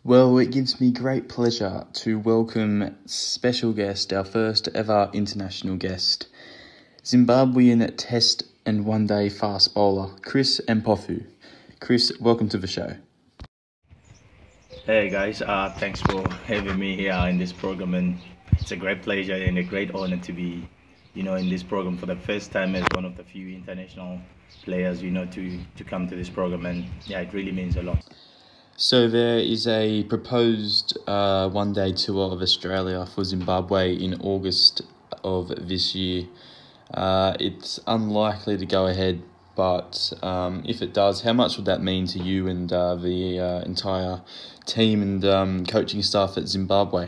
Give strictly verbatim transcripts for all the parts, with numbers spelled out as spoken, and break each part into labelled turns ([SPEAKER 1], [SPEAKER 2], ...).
[SPEAKER 1] Well, it gives me great pleasure to welcome special guest, our first ever international guest, Zimbabwean Test and One Day fast bowler, Chris Mpofu. Chris, welcome to the show.
[SPEAKER 2] Hey guys, uh, thanks for having me here in this program, and it's a great pleasure and a great honor to be, you know, in this program for the first time as one of the few international players, you know, to to come to this program, and yeah, it really means a lot.
[SPEAKER 1] So there is a proposed uh, one-day tour of Australia for Zimbabwe in August of this year. Uh, it's unlikely to go ahead, but um, if it does, how much would that mean to you and uh, the uh, entire team and um, coaching staff at Zimbabwe?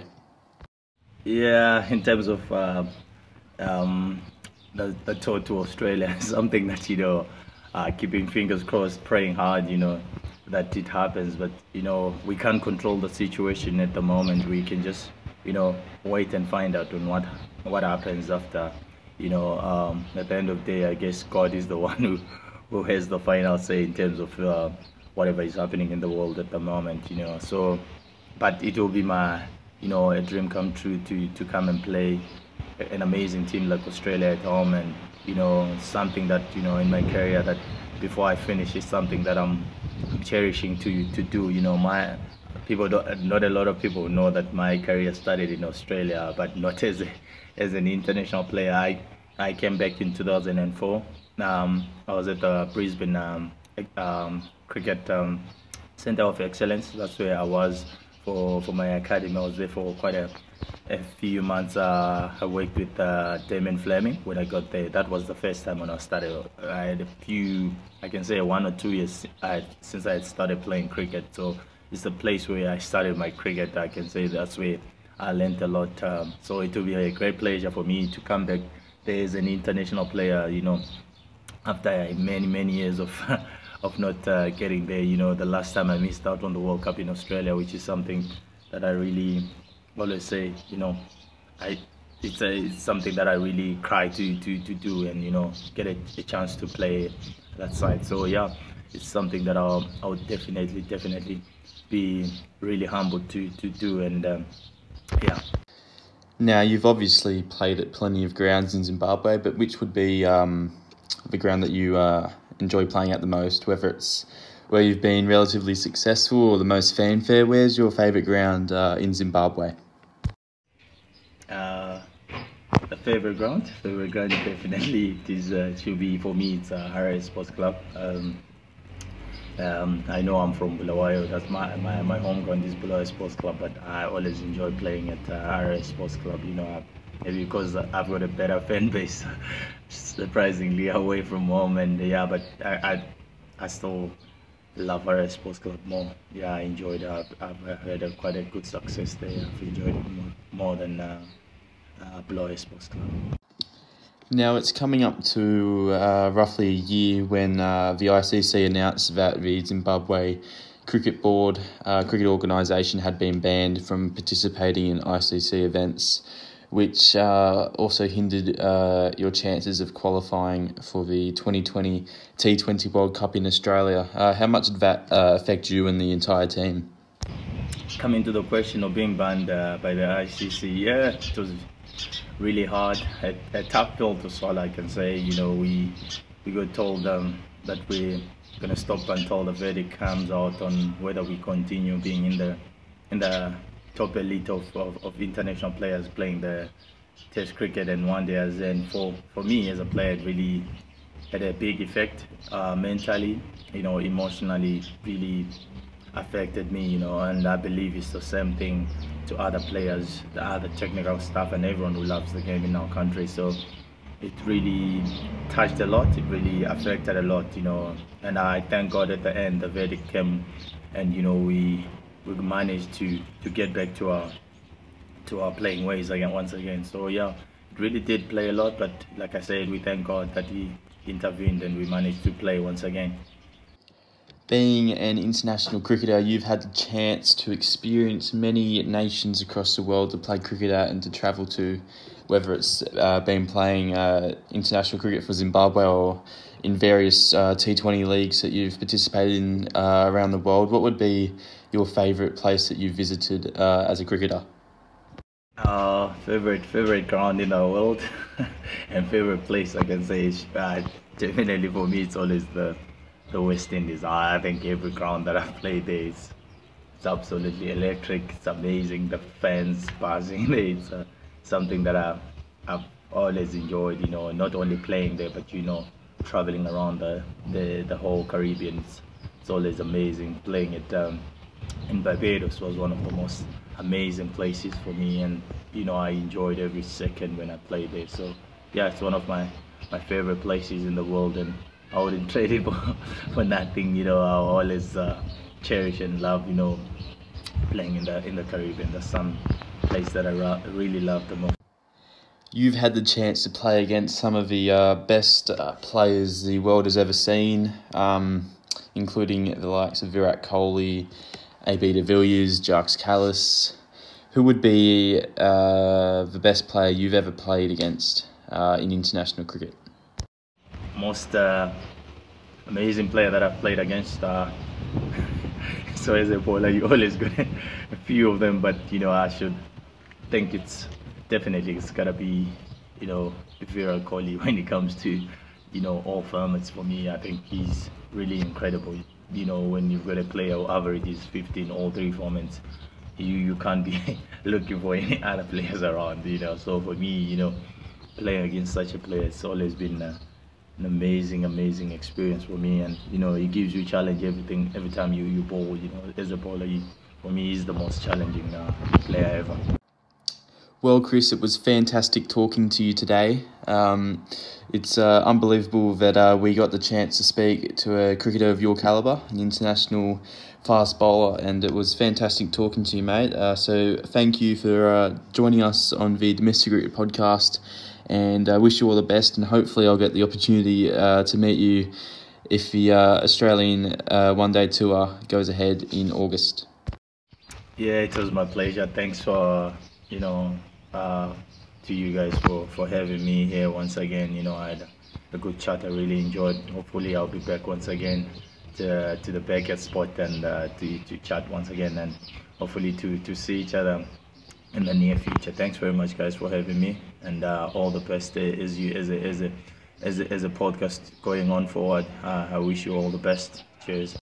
[SPEAKER 2] Yeah, in terms of uh, um, the, the tour to Australia, something that, you know, uh, keeping fingers crossed, praying hard, you know, that it happens. But, you know, we can't control the situation at the moment. We can just, you know, wait and find out on what, what happens after. You know, um, at the end of the day, I guess God is the one who, who has the final say in terms of uh, whatever is happening in the world at the moment, you know. So, but it will be my, you know, a dream come true to, to come and play an amazing team like Australia at home, and, you know, something that, you know, in my career that before I finish is something that I'm, I'm cherishing to to do. You know, my people don't, not a lot of people know that my career started in Australia, but not as a, as an international player. I I came back in two thousand four. Um, I was at the Brisbane um, um, Cricket um, Center of Excellence. That's where I was for for my academy. I was there for quite a a few months. Uh, I worked with uh, Damon Fleming when I got there. That was the first time when I started. I had a few, I can say one or two years I, since I had started playing cricket. So it's the place where I started my cricket. I can say that's where I learned a lot. Um, so it will be a great pleasure for me to come back there as an international player, you know, after many, many years of of not uh, getting there. You know, the last time I missed out on the World Cup in Australia, which is something that I really always say, you know, I it's, a, it's something that I really cry to to, to do, and, you know, get a, a chance to play that side. So yeah, it's something that I'll, I would definitely definitely be really humbled to to do, and um, yeah.
[SPEAKER 1] Now, you've obviously played at plenty of grounds in Zimbabwe, but which would be um, the ground that you uh, enjoy playing at the most, whether it's where you've been relatively successful or the most fanfare? Where's your favourite ground uh, in Zimbabwe?
[SPEAKER 2] Uh, the favorite ground, favorite ground definitely it is uh, it should be for me. It's uh, Harare Sports Club. Um, um, I know I'm from Bulawayo. That's my, my my home ground is Bulawayo Sports Club, but I always enjoy playing at uh, Harare Sports Club. You know, maybe because I've got a better fan base, surprisingly, away from home, and yeah. But I I, I still love Harare Sports Club more. Yeah, I enjoyed it. I've, I've had a, quite a good success there. I've enjoyed it more, more than uh, uh, Bulawayo Sports Club.
[SPEAKER 1] Now, it's coming up to uh, roughly a year when uh, the I C C announced that the Zimbabwe Cricket Board, uh, cricket organisation, had been banned from participating in I C C events, which uh, also hindered uh, your chances of qualifying for the twenty twenty T twenty World Cup in Australia. Uh, how much did that uh, affect you and the entire team?
[SPEAKER 2] Coming to the question of being banned uh, by the I C C, yeah, it was really hard, a, a tough pill to swallow, I can say. You know, we we got told um, that we're gonna stop until the verdict comes out on whether we continue being in the in the top elite of, of, of international players playing the Test cricket and one days. And for for me as a player, it really had a big effect uh, mentally, you know, emotionally, really affected me, you know, and I believe it's the same thing to other players, the other technical staff, and everyone who loves the game in our country. So it really touched a lot, it really affected a lot, you know, and I thank God at the end the verdict came, and, you know, we we managed to to get back to our to our playing ways again once again. So yeah, it really did play a lot, but like I said, we thank God that He intervened and we managed to play once again.
[SPEAKER 1] Being an international cricketer, you've had the chance to experience many nations across the world to play cricket at and to travel to, whether it's uh, been playing uh, international cricket for Zimbabwe or in various uh, T twenty leagues that you've participated in uh, around the world. What would be your favourite place that you've visited uh, as a cricketer?
[SPEAKER 2] Uh, favorite favorite ground in the world and favorite place I can say is uh, definitely for me it's always the the West Indies. I think every ground that I've played there is it's absolutely electric. It's amazing. The fans buzzing there. It's uh, something that I I've always enjoyed. You know, not only playing there, but you know, traveling around the the, the whole Caribbean. It's, it's always amazing. Playing it um, in Barbados was one of the most amazing places for me, and you know I enjoyed every second when I played there. So yeah, it's one of my my favorite places in the world, and I wouldn't trade it for, for nothing. You know, I always uh, cherish and love, you know, playing in the in the Caribbean. That's some place that I ra- really love the most.
[SPEAKER 1] You've had the chance to play against some of the uh, best uh, players the world has ever seen, um, including the likes of Virat Kohli, A B de Villiers, Jacques Kallis. Who would be uh, the best player you've ever played against uh, in international cricket?
[SPEAKER 2] Most uh, amazing player that I've played against. Uh, so as a bowler, you always get a few of them, but you know I should think it's definitely it's gotta be you know Virat Kohli when it comes to you know all formats. For me, I think he's really incredible. You know, when you've got a player who averages fifteen all three formats, you you can't be looking for any other players around. You know, so for me, you know, playing against such a player, it's always been uh, an amazing, amazing experience for me. And you know, it gives you challenge everything every time you you bowl. You know, as a bowler, you, for me, he's the most challenging uh, player ever.
[SPEAKER 1] Well, Chris, it was fantastic talking to you today. Um, it's uh, unbelievable that uh, we got the chance to speak to a cricketer of your calibre, an international fast bowler, and it was fantastic talking to you, mate. Uh, so thank you for uh, joining us on the Domestic Cricket Podcast, and I wish you all the best, and hopefully I'll get the opportunity uh, to meet you if the uh, Australian uh, one-day tour goes ahead in August.
[SPEAKER 2] Yeah, it was my pleasure. Thanks for, you know, uh, to you guys for, for having me here once again. You know, I had a good chat. I really enjoyed. Hopefully, I'll be back once again to, to the backyard spot and uh, to, to chat once again, and hopefully to, to see each other in the near future. Thanks very much, guys, for having me, and uh, all the best as you as a as a as a, as a podcast going on forward. Uh, I wish you all the best. Cheers.